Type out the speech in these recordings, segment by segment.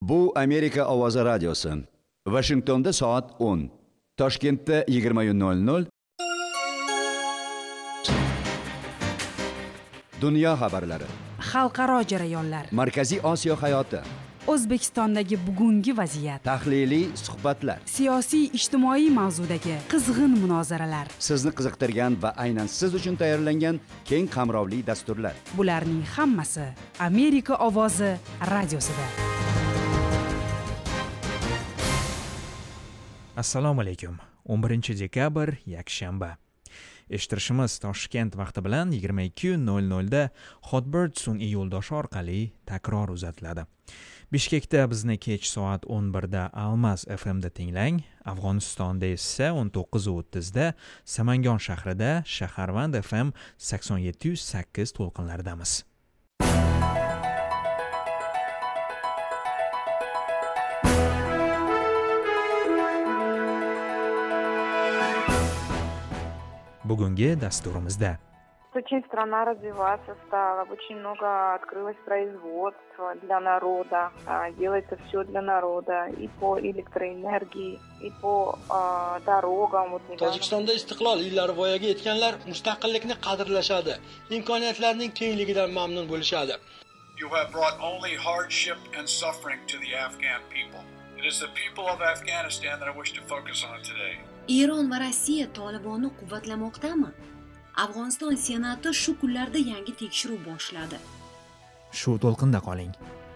Bu Amerika ovozi radiosi. Washingtonda soat 10. Toshkentda 20:00. Dunyo xabarlari. Xalqaro jarayonlar. Markaziy Osiyo hayoti. O'zbekistondagi bugungi vaziyat. Tahliliy suhbatlar. Siyosiy ijtimoiy mavzudagi qizg'in munozaralar. Sizni qiziqtirgan va aynan siz uchun tayyorlangan keng qamrovli dasturlar. Bularning hammasi Amerika ovozi radiosida. Assalomu alaykum. 11-dekabr yakshanba. Eshittirishimiz Toshkent vaqti bilan 22:00 da Hotbird sun'iy yo'ldoshi orqali takror uzatiladi. Bishkekda bizni kech soat 11 da Almaz FM'da tinglang. Afg'onistonda esa 19:30 da Samangon shahrida Shaharvand FM 87.8 to'lqinlaridamiz. Bugungi dasturimizda Очень страна развиваться стала, очень много открылось производства для народа, делается все для народа, и по электроэнергии, и по дорогам. Tojikistonda istiqlol yillari voyaga yetganlar mustaqillikni qadrlashadi, imkoniyatlarning tengligidan mamnun bo'lishadi. You have brought only hardship and suffering to the Afghan people. It is the people of Afghanistan that I wish to focus on today. Eron va Rossiya Tolibonni quvvatlamoqdami? Afg'oniston senati shu kunlarda yangi tekshiruv boshladi. Shu to'lqinda qoling.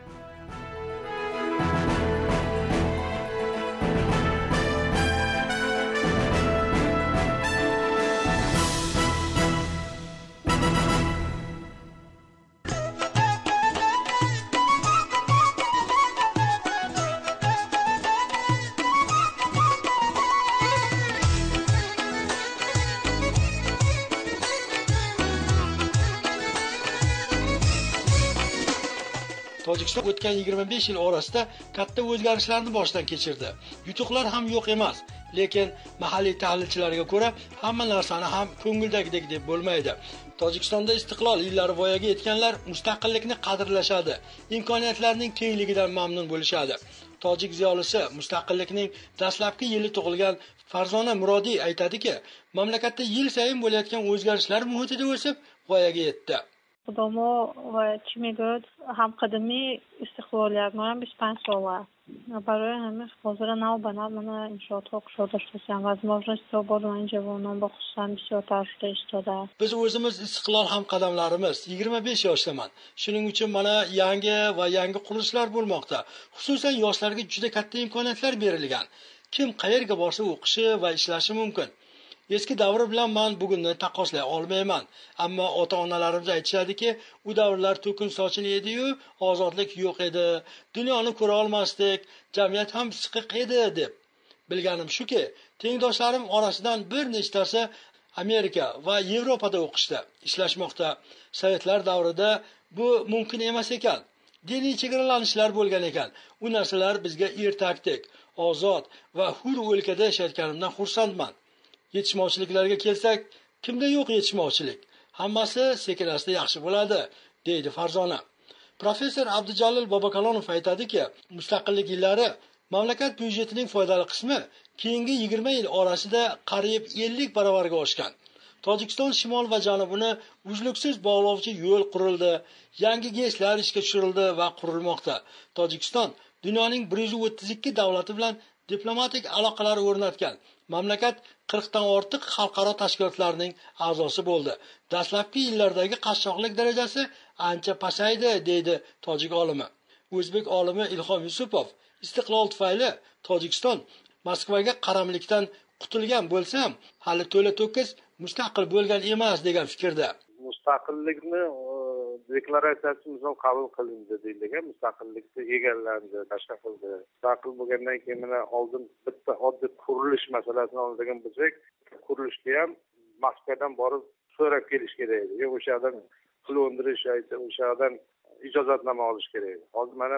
Tojikiston o'tgan 25 yil orasida katta o'zgarishlarni boshdan kechirdi. Yutuqlar ham yo'q emas, lekin mahalliy tahlilchilarga ko'ra hamma narsani ham ko'ngildagidek deb bo'lmaydi. Tojikistonda istiqlol yillari voyaga yetganlar mustaqillikni qadrlashadi, imkoniyatlarning tengligidan mamnun bo'lishadi. Tojik ziyolisi mustaqillikning dastlabki yili tug'ilgan Farzona Murodiy aytadiki, mamlakatda yil sayin bo'layotgan o'zgarishlar muhitida o'sib voyaga yetdi. Xudomo va Chimigod ham qadimiy istiqloliyat mana 25 so'la. Barой hamma hozir navbana mana inshoot o'qishda ishlasam, возможность свободного живого xususan bisyor ishda. Biz o'zimiz istiqlol ham qadamlarimiz 25 yoshdaman. Shuning uchun mana yangi qurilishlar bo'lmoqda. Xususan yoshlarga juda katta imkoniyatlar berilgan. Kim qayerga borsa o'qishi va ishlashi mumkin. Eski davr bilan men bugunni taqqoslay olmayman, ammo ota-onalarimiz aytishadiki, u davrlar to'kin sochin edi-yu, ozodlik yo'q edi, dunyoni ko'ra olmasdik, jamiyat ham siqiq edi deb. Bilganim shuki, tengdoshlarim orasidan bir nechtasi Amerika va Yevropada o'qishda, ishlashmoqda. Sovetlar davrida bu mumkin emas ekan. Diniy chegaralanishlar bo'lgan ekan. U narsalar bizga ertakdek, ozod va hur o'lkada yashayotganimdan xursandman. Yetishmovchiliklarga kelsak, kimda yo'q yetishmovchilik? Hammasi sekin-asta yaxshi bo'ladi, deydi Farzona. Professor Abdujalil Bobokalonov aytadiki, mustaqillik yillari mamlakat byudjetining foydali qismi keyingi 20 yil orasida qariyb 50 baravarga oshgan. Tojikiston shimol va janubini uzluksiz bog'lovchi yo'l qurildi, yangi GESlar ishga tushirildi va qurilmoqda. Tojikiston dunyoning 132 davlati bilan diplomatik aloqalar o'rnatgan. Mamlakat 40 dan ortiq xalqaro tashkilotlarning a'zosi bo'ldi. Dastlabki yillardagi qashshoqlik darajasi ancha pasaydi, deydi tojik olimi. O'zbek olimi Ilhom Yusupov istiqlol tufayli Tojikiston Moskvaga qaramlikdan qutulgan bo'lsa ham, hali to'la-to'kis mustaqil bo'lgan emas degan fikrda. Mustaqillikni deklaratsiyasi misol qabul qilindi deyilgan, mustaqillikni egallandi, tashkil qildi. Mustaqil bo'lgandan keyin mana oldin bitta oddiy qurilish masalasini oladigan bo'lsak, qurilishga ham Moskvadan borib so'rab kelish kerak edi. Yo'q, o'sha yerdan pul o'ndirish yoki o'sha yerdan ijozatnoma olish kerak edi. Hozir mana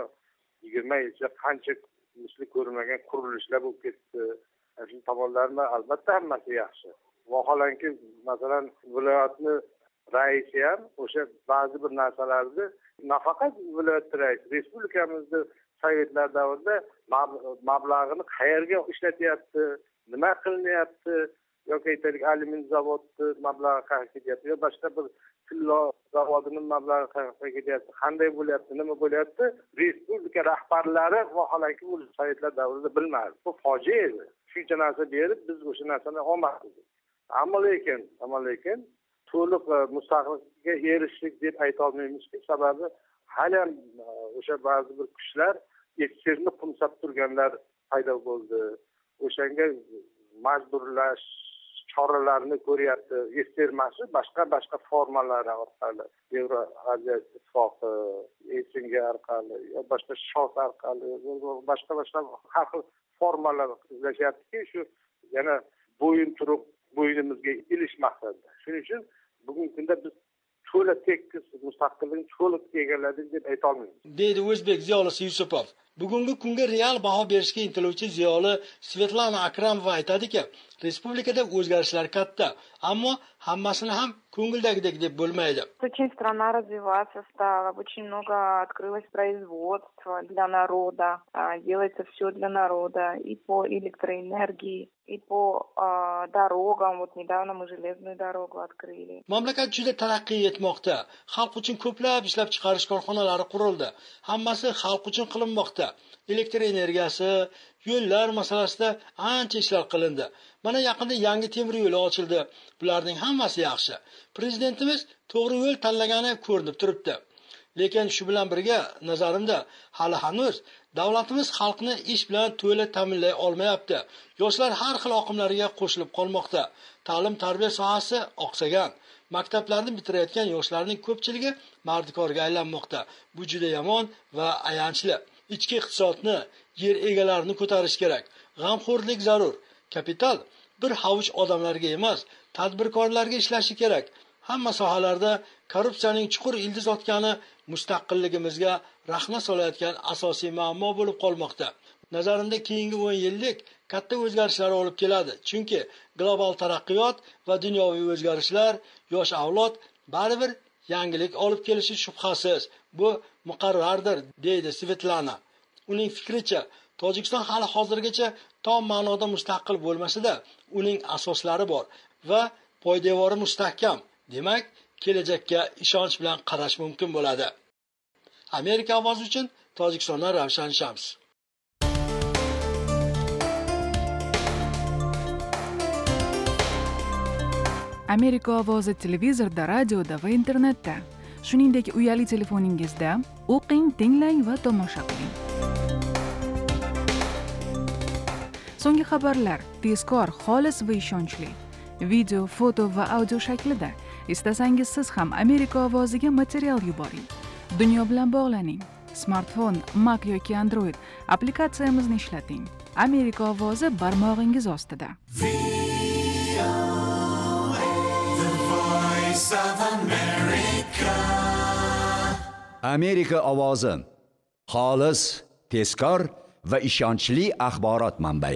20 yilcha qancha misli ko'rilmagan qurilishlar bo'lib ketdi. Shu tomonlarni albatta hammasi yaxshi. Vaholanki, masalan, viloyatni raisi ham o'sha ba'zi bir narsalarni nafaqat viloyat raisi, respublikamizda sovetlar davrida mablag'ini qayerga ishlatyapti, nima qilinyapti, yoki aytaylik alyumin zavodni mablag'i qayerga ketyapti, yo boshqa bir tilla zavodini mablag'i qayerga ketyapti, qanday bo'lyapti, nima bo'lyapti, respublika rahbarlari vaholanki bu sovetlar davrida bilmadi. Bu fojia edi. Shuncha narsa berib biz o'sha narsani olmadik. Ammo lekin to'liq mustaqillikka erishdik deb ayta olmaymizki, sababi hali ham o'sha ba'zi bir kuchlar eksterni qumsab turganlar paydo bo'ldi. O'shanga majburlash choralarini ko'ryapti. Ekstermasi boshqa formalar orqali, Yevroasiya ittifoqi, Helsinki orqali, boshqa shot orqali, boshqa har xil formalar izlashyaptiki, shu yana bo'yin turib bo'ynimizga ilish maqsadida. Shuning uchun bugungi kunda biz to'la tekis mustaqillikni to'liq egalladik deb ayta olmaymiz. Deydi o'zbek ziyolisi Yusupov. Bugungi kunga real baho berishga intiluvchi ziyoli Svetlana Akramova aytadiki, respublikada o'zgarishlar katta, ammo hammasini ham ko'ngildagidek deb bo'lmaydi. Очень страна развиваться стала, очень много открылось производства для народа, делается все для народа, и по электроэнергии, и по дорогам. Вот недавно мы железную дорогу открыли. Mamlakat juda taraqqiy etmoqda. Xalq uchun ko'plab ishlab chiqarish korxonalari qurildi. Hammasi xalq uchun qilinmoqda. Elektr energiyasi, yo'llar masalasida ancha ishlar qilindi. Mana yaqinda yangi temir yo'l ochildi. Bularning hammasi yaxshi. Prezidentimiz to'g'ri yo'l tanlagani ko'rinib turibdi. Lekin shu bilan birga nazarimda hali hanuz davlatimiz xalqni ish bilan to'la ta'minlay olmayapti. Yoshlar har xil oqimlarga qo'shilib qolmoqda. Ta'lim-tarbiya sohasi oqsagan. Maktablarni bitirayotgan yoshlarning ko'pchiligi mardikorga aylanmoqda. Bu juda yomon va ayanchli. Ichki iqtisodni, yer egalarini ko'tarish kerak. G'amxo'rlik zarur. Kapital bir havuch odamlarga emas, tadbirkorlarga ishlashi kerak. Hamma sohalarda korrupsiyaning chuqur ildiz otgani mustaqilligimizga rahna solayotgan asosiy muammo bo'lib qolmoqda. Nazarimda keyingi 10 yillik katta o'zgarishlar olib keladi. Chunki global taraqqiyot va dunyoviy o'zgarishlar yosh avlod baribir yangilik olib kelishi shubhasiz. Bu muqarrardir, deydi Svetlana. Uning fikricha, Tojikiston hali hozirgacha tom ma'noda mustaqil bo'lmasa-da, uning asoslari bor va poydevori mustahkam. Demak, kelajakka ishonch bilan qarash mumkin bo'ladi. Amerika ovozi uchun Tojikistondan Ravshan Shams. Amerika ovozi televizorda, radioda va internetda, shuningdek uyali telefoningizda o'qing, tinglang va tomosha qiling. So'nggi xabarlar tezkor, xolis va ishonchli. Video, foto va audio shaklida. Istasangiz siz ham Amerika ovoziga material yuboring. Dunyo bilan bog'laning. Smartfon, Mac yoki Android applikatsiyamizni ishlating. Amerika ovozi barmog'ingiz ostida. Amerika ovozi. Xolis, tezkor va ishonchli axborot manbai.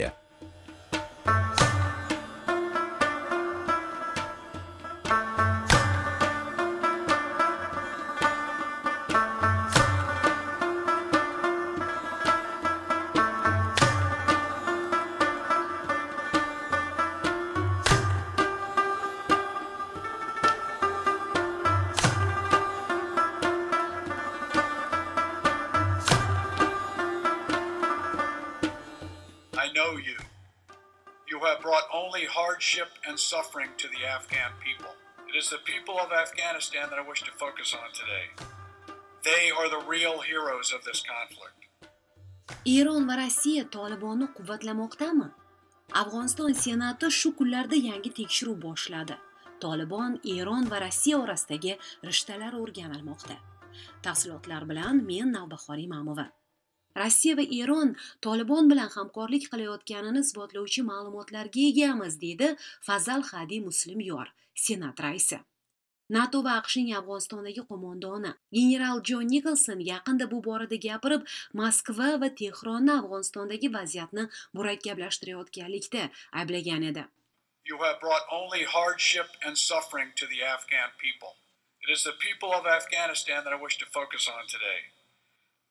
I know you. You have brought only hardship and suffering to the Afghan people. It is the people of Afghanistan that I wish to focus on today. They are the real heroes of this conflict. Eron va Rossiya Tolibonni quvvatlamoqdami? Afg'oniston senati shu kunlarda yangi tekshiruv boshladi. Tolibon, Eron va Rossiya orasidagi rishtalar o'rganilmoqda. Tafsilotlar bilan men Navbahor Imamova. Rossiya va Eron Tolibon bilan hamkorlik qilayotganini isbotlovchi ma'lumotlarga egamiz, deydi Fazal Hadi Muslimyor, Senat raisi. NATO va AQShning Afg'onistondagi qo'mondoni general Jon Nikolson yaqinda bu borada gapirib, Moskva va Tehronni Afg'onistondagi vaziyatni murakkablashtirayotganlikda ayblagan edi. You have brought only hardship and suffering to the Afghan people. It is the people of Afghanistan that I wish to focus on today.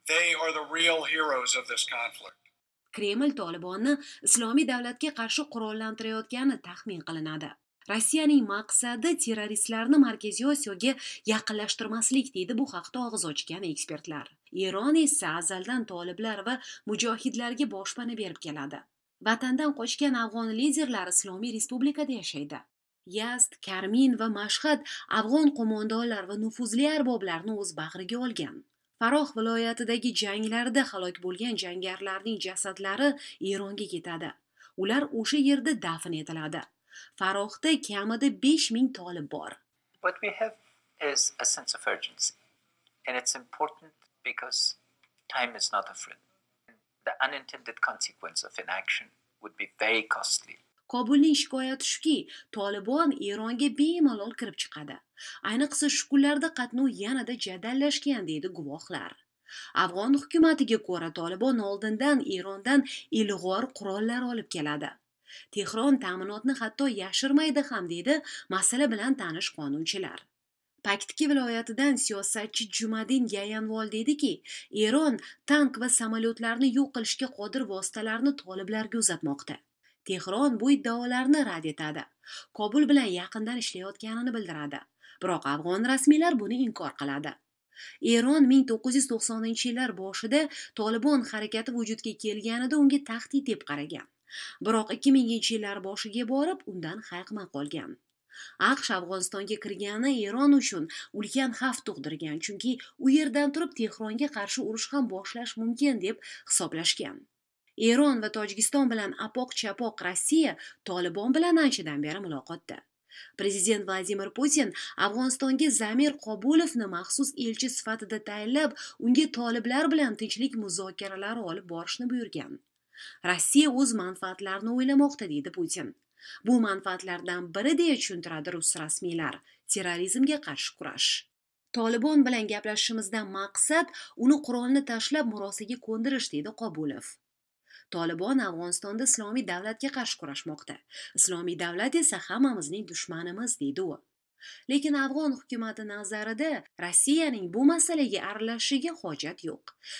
They are the real heroes of this conflict. Kreml Tolibonni islomiy davlatga qarshi qurollantirayotgani taxmin qilinadi. Rossiyaning maqsadi terroristlarni Markaziy Osiyoga yaqinlashtirmaslik deydi bu haqda og'iz ochgan ekspertlar. Eron esa azaldan toliblar va mujohidlarga boshpana berib keladi. Vatandan qochgan afg'on liderlari Islomiy Respublikada yashaydi. Yazd, Karmin va Mashhad afg'on qo'mondonlar va nufuzli arboblarni o'z bag'riga olgan. Faroh viloyatidagi janglarda halok bo'lgan jangarilarning jasadlari Eronga ketadi. Ular o'sha yerda dafn etiladi. Farohda kamida 5000 tolib bor. What we have is a sense of urgency. And it's important because time is not a friend. The unintended consequence of inaction would be very costly. Kobulning shikoyati shuki, Tolibon Eronga bemalol kirib chiqadi. Ayniqsa shu kunlarda qatnov yanada jadallashgan deydi guvohlar. Afg'on hukumatiga ko'ra Tolibon oldindan Erondan ilg'or qurollar olib keladi. Tehron ta'minotni hatto yashirmaydi ham deydi masala bilan tanish qonunchilar. Paktiki viloyatidan siyosatchi Jumadin Yayanvol deydiki, Eron tank va samolyotlarni yo'q qilishga qodir vositalarni toliblarga uzatmoqda. Tehron bu iddaolarni rad etadi. Kobul bilan yaqindan ishlayotganini bildiradi. Biroq afg'on rasmiylar buni inkor qiladi. Eron 1990-yillar boshida Tolibon harakati vujudga kelganida unga tahdid deb qaragan. Biroq 2000-yillar boshiga borib undan hayiqmay qolgan. AQSh Afg'onistonga kirgani Eron uchun ulkan xavf tug'dirgan, chunki u yerdan turib Tehronga qarshi urush ham boshlash mumkin deb hisoblashgan. Eron va Tojikiston bilan apoq-chapoq Rossiya Tolibon bilan anchadan beri muloqotda. Prezident Vladimir Putin Afg'onistonga Zamir Qobulovni maxsus elchi sifatida tayinlab, unga toliblar bilan tinchlik muzokaralari olib borishni buyurgan. Rossiya o'z manfaatlarini o'ylamoqda deydi Putin. Bu manfaatlardan biri deya tushuntiradi rus rasmiylar, terrorizmga qarshi kurash. Tolibon bilan gaplashishimizdan maqsad uni qurolni tashlab murosaga ko'ndirish deydi Qobulov. Tolibon Afg'onistonda islomiy davlatga qarshi kurashmoqda. Islomiy davlat esa hammamizning dushmanimiz deydi u. Lekin afg'on hukumati nazarida Rossiyaning bu masalaga aralashishiga hojat yo'q.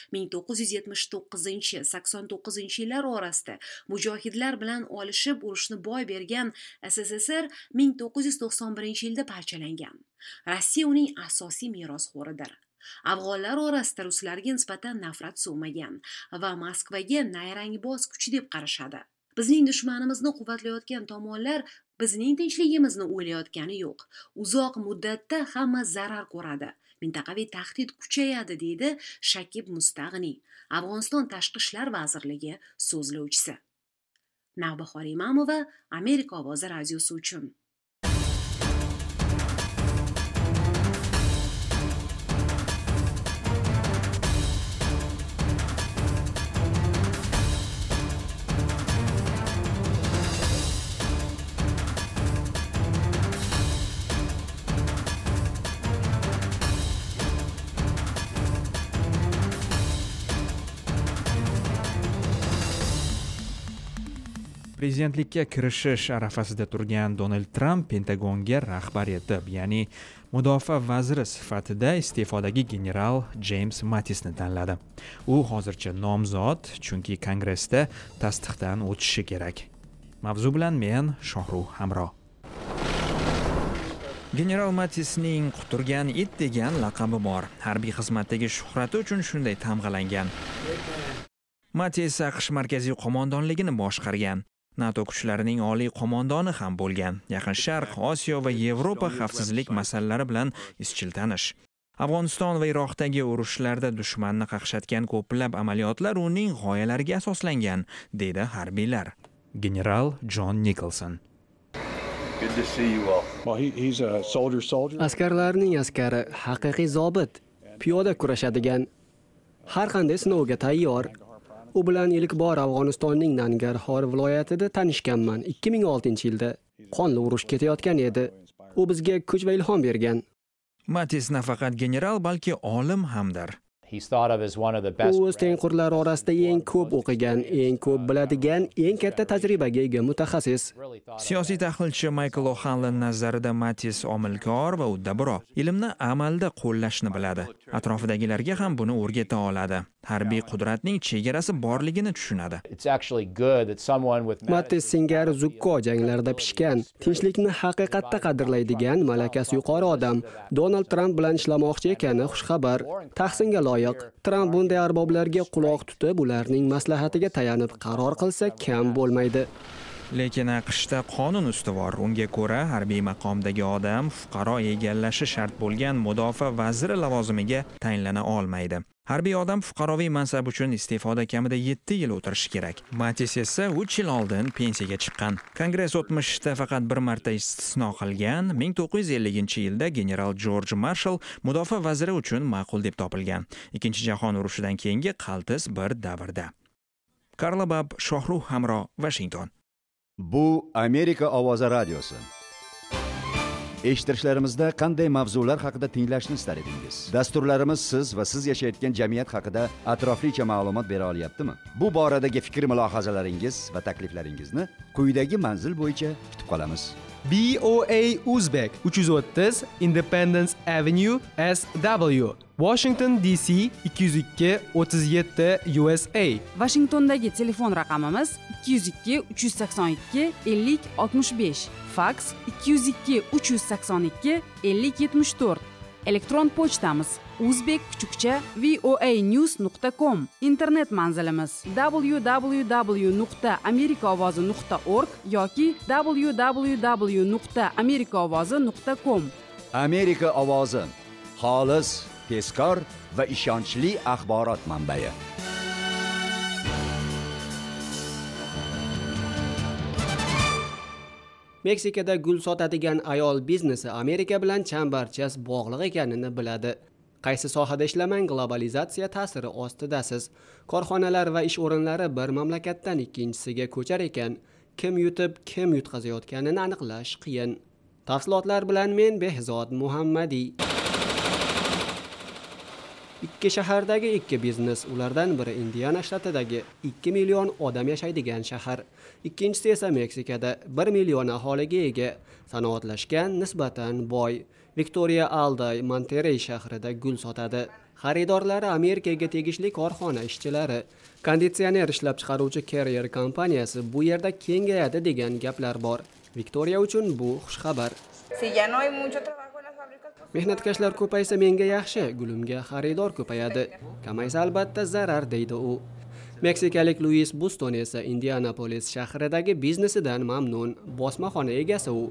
1979-89-yillar orasida mujohidlar bilan olishib urushni boy bergan SSSR 1991-yilda parchalangan. Rossiya uning asosiy merosxo'ridir. Afg'onlar orasida ruslarga nisbatan nafrat so'magan va Moskvaga nayrangboz kuch deb qarashadi. Bizning dushmanimizni quvvatlayotgan tomonlar bizning tinchligimizni o'ylayotgani yo'q. Uzoq muddatda hamma zarar ko'radi. Mintaqaviy tahdid kuchayadi deydi Shakib Mustag'ni, Afg'oniston Tashqi ishlar vazirligi so'zlovchisi. Navbahor Imamova, Amerika ovozi radiosi uchun. Prezidentlikka kirishish arafasida turgan Donald Trump Pentagonga rahbar etib, ya'ni mudofaa vaziri sifatida iste'fodagi general James Mattisni tanladi. U hozircha nomzod, chunki Kongressda tasdiqdan o'tishi kerak. Mavzu bilan men Shohruh Hamro. General Mattisning quturgan it degan laqabi bor. Harbiy xizmatdagi shuhrati uchun shunday tamg'alangan. Mattis AQSh markaziy qo'mondonligini boshqargan. NATO kuchlarining oliy qo'mondoni ham bo'lgan. Yaqin Sharq, Osiyo va Yevropa xavfsizlik masalalari bilan izchil tanish. Afg'oniston va Iroqdagi urushlarda dushmanni qaqshatgan ko'plab amaliyotlar uning g'oyalariga asoslangan, dedi harbiylar. General John Nicholson. Askarlarning askari, haqiqiy zobit, piyoda kurashadigan, har qanday sinovga tayyor. U bilan ilk bor Afg'onistonning Nangarhor viloyatida tanishganman. 2006-yilda qonli urush ketayotgan edi. U bizga kuch va ilhom bergan. Mattis nafaqat general, balki olim hamdir. U o'z tengqurlari orasida eng ko'p o'qigan, eng ko'p biladigan, eng katta tajribaga ega mutaxassis. Siyosiy tahlilchi Michael O'Hanlon nazarida Mattis omilkor va uddabro, ilmni amalda qo'llashni biladi. Atrofidagilarga ham buni o'rgata oladi. harbiy qudratning chegarasi borligini tushunadi. Mattis singari Zukko janglarda pishgan, tinchlikni haqiqatda qadrlaydigan malakasi yuqori odam Donald Trump bilan ishlamoqchi ekani xushxabar. Tahsinga loyiq. Trump bunday arboblarga quloq tutib, ularning maslahatiga tayanib qaror qilsa kam bo'lmaydi. Lekin AQShda qonun ustuvor. Unga ko'ra, harbiy maqomdagi odam fuqaro egallashi shart bo'lgan mudofaa vaziri lavozimiga tayinlana olmaydi. Harbiy odam fuqaroviy mansab uchun iste'foda kamida 7 yil o'tirishi kerak. Mattis esa 3 yil oldin pensiyaga chiqqan. Kongress o'tmishda faqat bir marta istisno qilgan. 1950-yilda general George Marshall mudofaa vaziri uchun ma'qul deb topilgan. Ikkinchi jahon urushidan keyingi qaltis bir davrda. Karla Bab, Shohruh Hamro, Washington. Bu Amerika ovozi radiosi. Eshittirishlarimizda qanday mavzular haqida tinglashni istar edingiz? Dasturlarimiz siz va siz yashayotgan jamiyat haqida atroflicha ma'lumot bera olyaptimi? Bu boradagi fikr-mulohazalaringiz va takliflaringizni quyidagi manzil bo'yicha kutib qolamiz. BOA Uzbek 330 Independence Avenue SW, Washington DC 202 37 USA. Washingtondagi telefon raqamimiz 202 382 50 65, faks 202 382 50 74. Elektron pochtamiz uzbek_voanews.com. Internet manzilimiz www.amerikaovozi.org yoki www.amerikaovozi.com. Amerika ovozi, xolis, tezkor va ishonchli axborot manbai. Meksikada gul sotadigan ayol biznesi Amerika bilan chambarchas bog'liq ekanini biladi. Qaysi sohada ishlamang, globalizatsiya ta'siri ostidasiz. Korxonalar va ish o'rinlari bir mamlakatdan ikkinchisiga ko'char ekan, kim yutib, kim yutqazayotganini aniqlash qiyin. Tafsilotlar bilan men Behzod Muhammadiy. Ikki shahardagi ikki biznes, ulardan biri Indiana shtatidagi 2 million odam yashaydigan shahar, ikkinchisi esa Meksikada 1 million aholiga ega, sanoatlashgan, nisbatan boy Victoria Alday Monterey shahrida gul sotadi. Xaridorlari Amerikaga tegishli korxona ishchilari. Konditsioner ishlab chiqaruvchi Carrier kompaniyasi bu yerda kengayadi degan gaplar bor. Victoria uchun bu xushxabar. Mehnatkashlar ko'paysa menga yaxshi, gulimga xaridor ko'payadi. Kamaysa albatta zarar, deydi u. Meksikalik Luis Buston esa Indianapolis shahridagi biznesidan mamnun. Bosmaxona egasi u.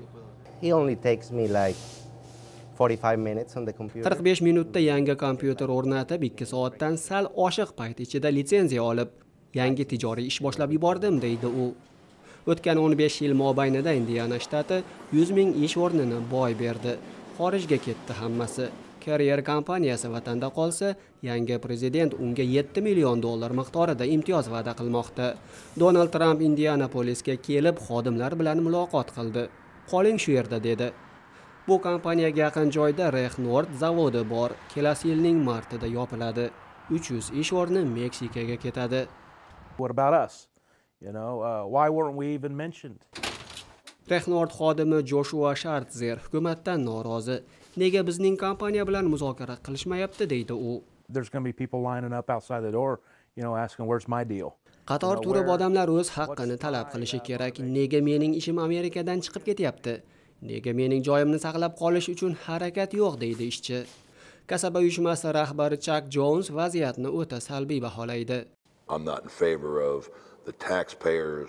45 minutda yangi kompyuter o'rnatib, 2 soatdan sal oshiq payt ichida litsenziya olib, yangi tijoriy ish boshlab yubordim, deydi u. O'tgan 15 yil mobaynida Indiana shtati 100 ming ish o'rnini boy berdi. Xorijga ketdi hammasi. Carrier kompaniyasi vatanda qolsa, yangi prezident unga $7 million miqdorida imtiyoz va'da qilmoqda. Donald Trump Indianapolisga kelib, xodimlar bilan muloqot qildi. Qoling shu yerda, dedi. Bu kompaniyaga yaqin joyda Rexnord zavodi bor. Kelasi yilning martida yopiladi. 300 ish o'rni Meksikaga ketadi. What about us? Why weren't we even mentioned? Rexnord xodimi Joshua Shartzer hukumatdan norozi. Nega bizning kompaniya bilan muzokara qilishmayapti, deydi u. There's going to be people lining up outside the door, asking where's my deal. Qator turib odamlar o'z haqqini talab qilishi kerak. Nega mening ishim Amerikadan chiqib ketyapti? Nega mening joyimni saqlab qolish uchun harakat yo'q, deydi ishchi. Kasaba uyushmasi rahbari Chuck Jones vaziyatni o'ta salbiy baholaydi. I'm not in favor of the taxpayers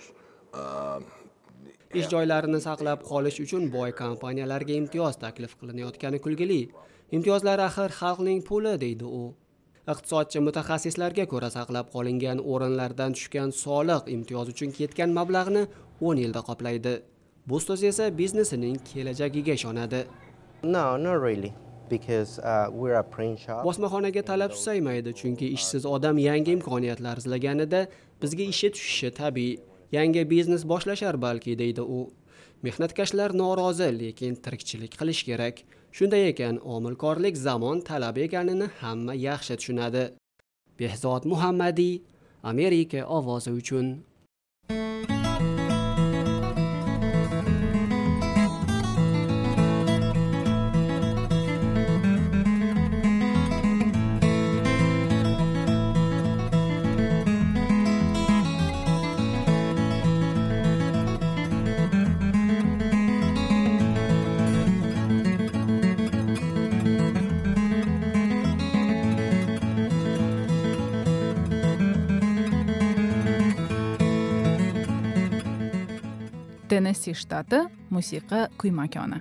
Ish joylarini saqlab qolish uchun boy kompaniyalarga imtiyoz taklif qilinayotgani kulgili. Imtiyozlar axir xalqning puli, deydi u. Iqtisodchi mutaxassislarga ko'ra saqlab qolingan o'rinlardan tushgan soliq imtiyoz uchun ketgan mablag'ni 10 yilda qoplaydi. Bustos esa biznesining kelajagiga ishonadi. No, not really. Because we're a print shop. Bosmaxonaga talab susaymaydi, chunki ishsiz odam yangi imkoniyatlar izlaganida bizga ishi tushishi tabiiy. Yangi biznes boshlashar balki, deydi u. Mehnatkashlar norozi, lekin tirikchilik qilish kerak. Shunday ekan, omilkorlik zamon talabi ekanini hamma yaxshi tushunadi. Behzod Muhammadiy, Amerika ovozi uchun. Tennessi shtati musiqa kuy makoni.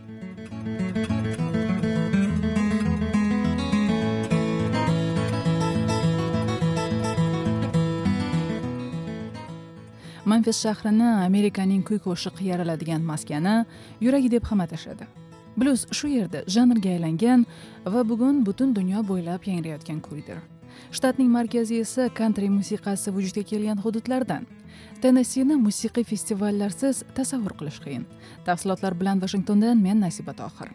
Memphis shahrini Amerikaning kuy qo'shiq yaraladigan maskani, yuragi deb ham atashadi. Blues shu yerda janrga aylangan va bugun butun dunyo bo'ylab yangrayotgan kuydir. Shtatning markazi esa country musiqasi vujudga kelgan hududlardan. Tennessini musiqiy festivallarsiz tasavvur qilish qiyin. Tafsilotlar bilan Washingtondan men Nasiba Tohir.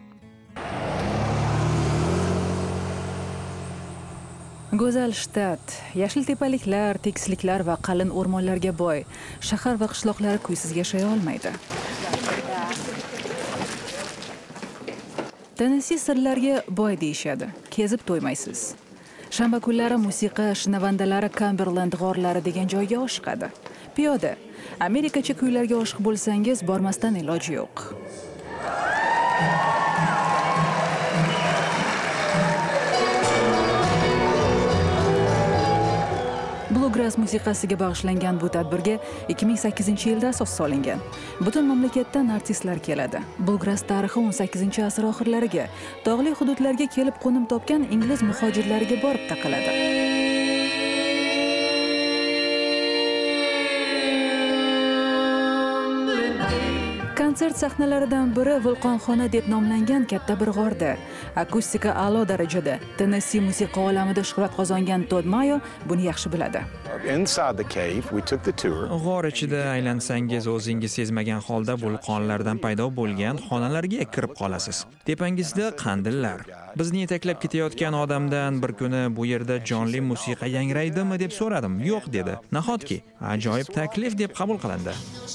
Go'zal shtat, yashil tepaliklar, tekisliklar va qalin o'rmonlarga boy. Shahar va qishloqlar kuysiz yashay olmaydi. Tennessee sirlarga boy deyishadi. Kezib to'ymaysiz. Shanba kunlari musiqa shinavandalari Cumberland g'orlari degan joyga oshiqadi. Piyoda, Amerikacha kuylarga oshiq bo'lsangiz, bormasdan iloji yo'q. Bluegrass musiqasiga bag'ishlangan bu tadbirga 2008-yilda asos solingan. Butun mamlakatdan artistlar keladi. Bluegrass tarixi 18-asr oxirlariga, tog'li hududlarga kelib qo'nim topgan ingliz muhojirlariga borib taqaladi. Konsert sahnalaridan biri Vulqonxona deb nomlangan katta bir g'orda. Akustika a'lo darajada. Tennessee musiqa olamida shuhrat qozongan Todd Mayo buni yaxshi biladi. G'or ichida aylansangiz, o'zingiz sezmagan holda vulqonlardan paydo bo'lgan xonalarga kirib qolasiz. Tepangizda qandillar. Bizni yetaklab ketayotgan odamdan bir kuni bu yerda jonli musiqa yangraydimi deb so'radim. Yo'q dedi. Nahotki, ajoyib taklif deb qabul qilindi.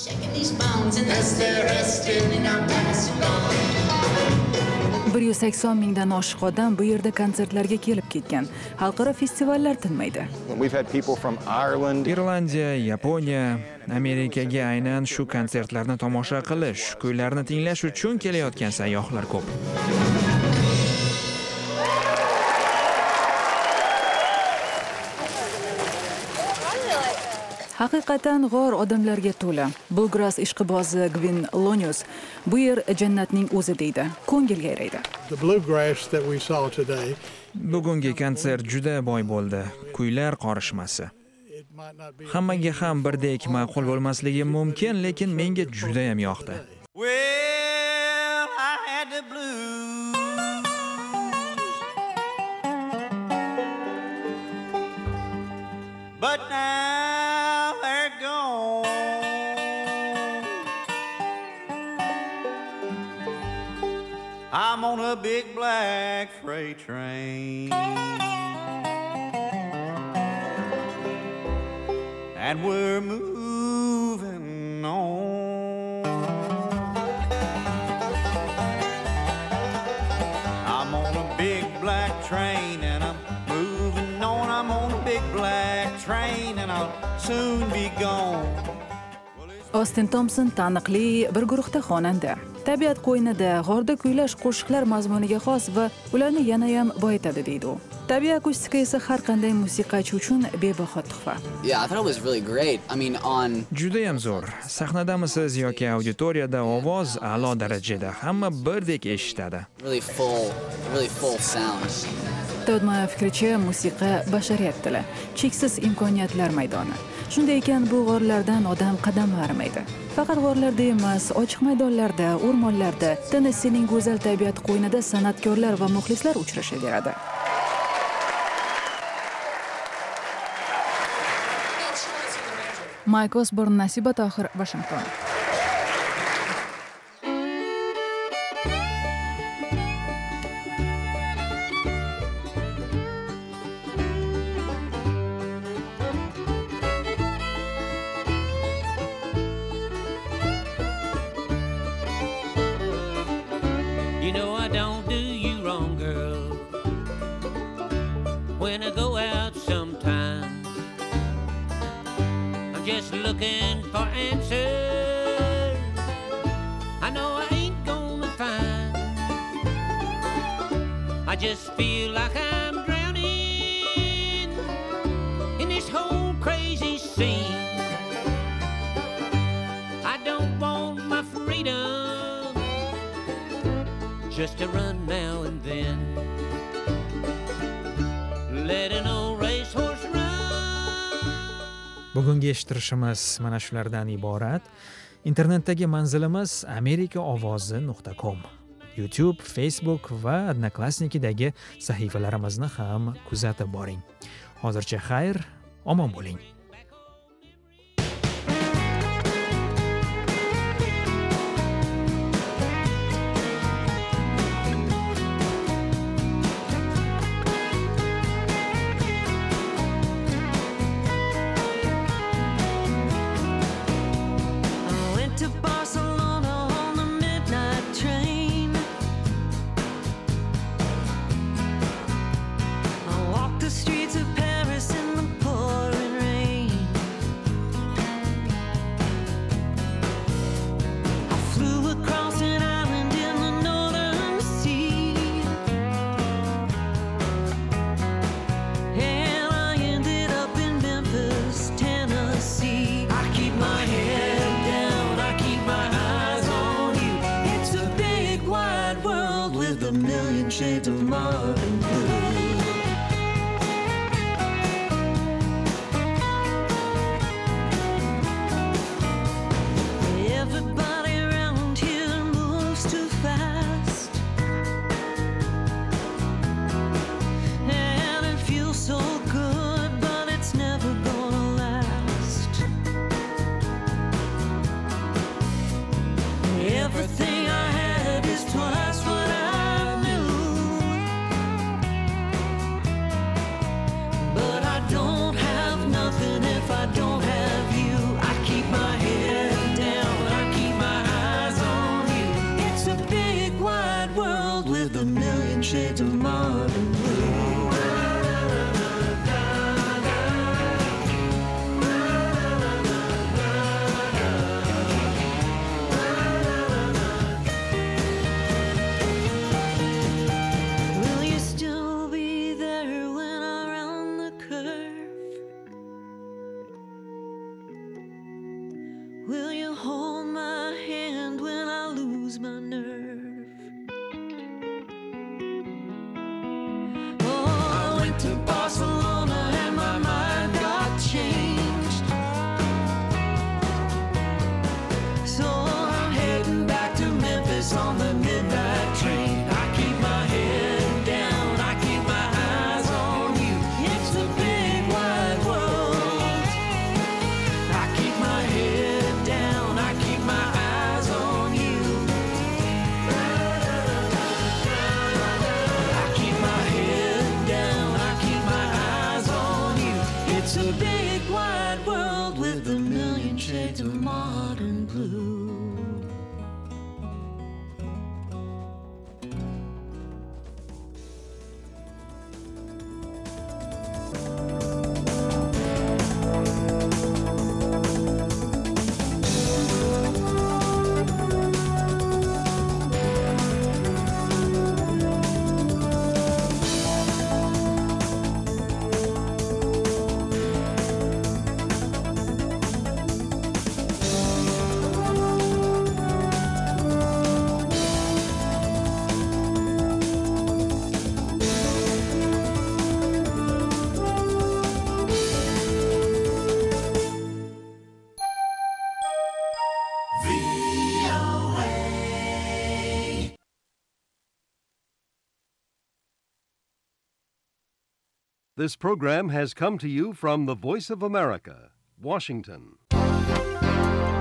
180 mingdan oshiq odam bu yerda konsertlarga kelib ketgan. Xalqaro festivallar tinmaydi. Irlandiya, Yaponiya, Amerikaga aynan shu konsertlarni tomosha qilish, kuylarni tinglash uchun kelayotgan sayyohlar ko'p. Haqiqatan g'or odamlarga to'la. Bluegrass ishqibozi Gvin Lonius bu yer jannatning o'zi deydi. Ko'ngil yayraydi. Bugungi konsert juda boy bo'ldi. Kuylar qorishmasi. Hammaga ham birdek ma'qul bo'lmasligi mumkin, lekin menga juda ham yoqdi. But now they're gone. I'm on a big black freight train, and we're moving on. I'm on a big black train, and I'm moving on. I'm on a big black train, and I'll soon be gone. Austin Thompson taniqli bir guruhda xonanda. Tabiat qo'ynida g'orda kuylash qo'shiqlar mazmuniga xos va ularni yana ham boyitadi deydi u. Tabiat akustika esa har qanday musiqachi uchun bebaho tuhfa. Juda ham zo'r. Sahnadamisiz yoki auditoriyada ovoz a'lo darajada, hamma birdek eshitadi. Todd Mayo fikricha, musiqa bashariyat tili, cheksiz imkoniyatlar maydoni. Shunday ekan, bu g'orlardan odam qadam arimaydi. Faqat g'orlarda emas, ochiq maydonlarda, o'rmonlarda, Tennesseening go'zal tabiat qo'ynida san'atkorlar va muxlislar uchrashaveradi. Mike Osborne, Nasiba Tohir, Washington. You know I don't do you wrong, girl. When I go out sometimes, I'm just looking for answers. I know I ain't gonna find. I just feel like I'm drowning in this whole crazy scene. I don't want just a run now and then. Let an old racehorse run. Bugungi eshittirishimiz mana shulardan iborat. Internetdagi manzilimiz amerikaovozi.com. YouTube, Facebook va Odnoklassnikidagi sahifalarimizni ham kuzatib boring. Hozircha xayr, omon bo'ling. Shades of modern blue. Everybody around here moves too fast, and it feels so good, but it's never gonna last. Everything I had is twice what I don't have you. I keep my head down, I keep my eyes on you. It's a big wide world with a million shades of modern blue. Will you still be there when I round the curve? Will you hold my hand when I lose my nerve? Oh, I went to Barcelona and my mind got changed. So I'm heading back to Memphis on the midnight train. I keep my head down, I keep my eyes on you. It's a big wide world. I keep my head down, I keep my eyes on you. I keep my head down, I keep my eyes on you. It's a big wide world with a million shades of modern blue. This program has come to you from the Voice of America, Washington.